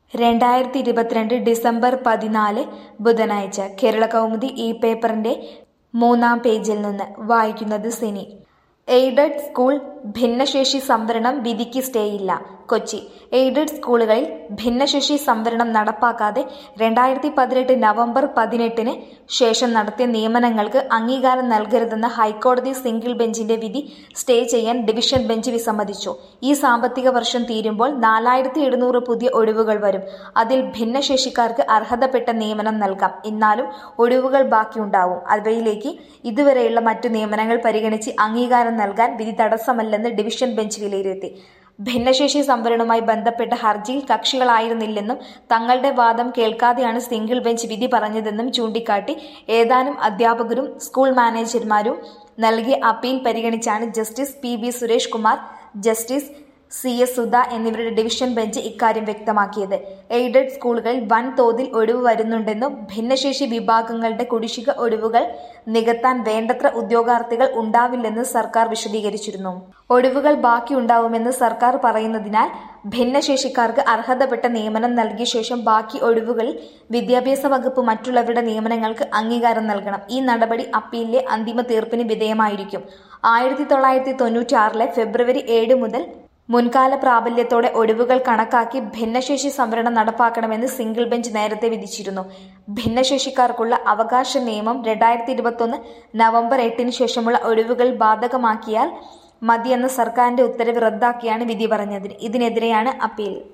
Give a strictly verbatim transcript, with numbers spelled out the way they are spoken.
രണ്ടായിരത്തി ഇരുപത്തിരണ്ട് ഡിസംബർ പതിനാല് ബുധനാഴ്ച കേരളകൗമുദി ഈ പേപ്പറിന്റെ മൂന്നാം പേജിൽ നിന്ന് വായിക്കുന്നത് സിനി. എയ്ഡഡ് സ്കൂൾ ഭിന്നശേഷി സംവരണം വിധിക്ക് സ്റ്റേയില്ല. കൊച്ചി. എയ്ഡഡ് സ്കൂളുകളിൽ ഭിന്നശേഷി സംവരണം നടപ്പാക്കാതെ രണ്ടായിരത്തി പതിനെട്ട് നവംബർ പതിനെട്ടിന് ശേഷം നടത്തിയ നിയമനങ്ങൾക്ക് അംഗീകാരം നൽകരുതെന്ന ഹൈക്കോടതി സിംഗിൾ ബെഞ്ചിന്റെ വിധി സ്റ്റേ ചെയ്യാൻ ഡിവിഷൻ ബെഞ്ച് വിസമ്മതിച്ചു. ഈ സാമ്പത്തിക വർഷം തീരുമ്പോൾ നാലായിരത്തി എഴുന്നൂറ് പുതിയ ഒഴിവുകൾ വരും. അതിൽ ഭിന്നശേഷിക്കാർക്ക് അർഹതപ്പെട്ട നിയമനം നൽകാം. എന്നാലും ഒഴിവുകൾ ബാക്കിയുണ്ടാവും. അവയിലേക്ക് ഇതുവരെയുള്ള മറ്റു നിയമനങ്ങൾ പരിഗണിച്ച് അംഗീകാരം നൽകാൻ വിധി തടസ്സമല്ലെന്ന് ഡിവിഷൻ ബെഞ്ച് വിലയിരുത്തി. ഭിന്നശേഷി സംവരണവുമായി ബന്ധപ്പെട്ട ഹർജിയിൽ കക്ഷികളായിരുന്നില്ലെന്നും തങ്ങളുടെ വാദം കേൾക്കാതെയാണ് സിംഗിൾ ബെഞ്ച് വിധി പറഞ്ഞതെന്നും ചൂണ്ടിക്കാട്ടി ഏതാനും അധ്യാപകരും സ്കൂൾ മാനേജർമാരും നൽകിയ അപ്പീൽ പരിഗണിച്ചാണ് justice P B Suresh Kumar, justice C S Sudha എന്നിവരുടെ ഡിവിഷൻ ബെഞ്ച് ഇക്കാര്യം വ്യക്തമാക്കിയത്. എയ്ഡഡ് സ്കൂളുകളിൽ വൻതോതിൽ ഒഴിവ് വരുന്നുണ്ടെന്നും ഭിന്നശേഷി വിഭാഗങ്ങളുടെ കുടിശ്ശിക ഒഴിവുകൾ നികത്താൻ വേണ്ടത്ര ഉദ്യോഗാർത്ഥികൾ ഉണ്ടാവില്ലെന്ന് സർക്കാർ വിശദീകരിച്ചിരുന്നു. ഒഴിവുകൾ ബാക്കിയുണ്ടാവുമെന്ന് സർക്കാർ പറയുന്നതിനാൽ ഭിന്നശേഷിക്കാർക്ക് അർഹതപ്പെട്ട നിയമനം നൽകിയ ശേഷം ബാക്കി ഒഴിവുകളിൽ വിദ്യാഭ്യാസ വകുപ്പ് മറ്റുള്ളവരുടെ നിയമനങ്ങൾക്ക് അംഗീകാരം നൽകണം. ഈ നടപടി അപ്പീലിലെ അന്തിമ തീർപ്പിന് വിധേയമായിരിക്കും. ആയിരത്തി തൊള്ളായിരത്തി തൊണ്ണൂറ്റി ആറിലെ ഫെബ്രുവരി ഏഴ് മുതൽ മുൻകാല പ്രാബല്യത്തോടെ ഒഴിവുകൾ കണക്കാക്കി ഭിന്നശേഷി സംവരണം നടപ്പാക്കണമെന്ന് സിംഗിൾ ബെഞ്ച് നേരത്തെ വിധിച്ചിരുന്നു. ഭിന്നശേഷിക്കാർക്കുള്ള അവകാശ നിയമം രണ്ടായിരത്തി ഇരുപത്തൊന്ന് നവംബർ എട്ടിന് ശേഷമുള്ള ഒഴിവുകൾ ബാധകമാക്കിയാൽ മതിയെന്ന സർക്കാരിന്റെ ഉത്തരവ് റദ്ദാക്കിയാണ് വിധി പറഞ്ഞത്. ഇതിനെതിരെയാണ് അപ്പീൽ.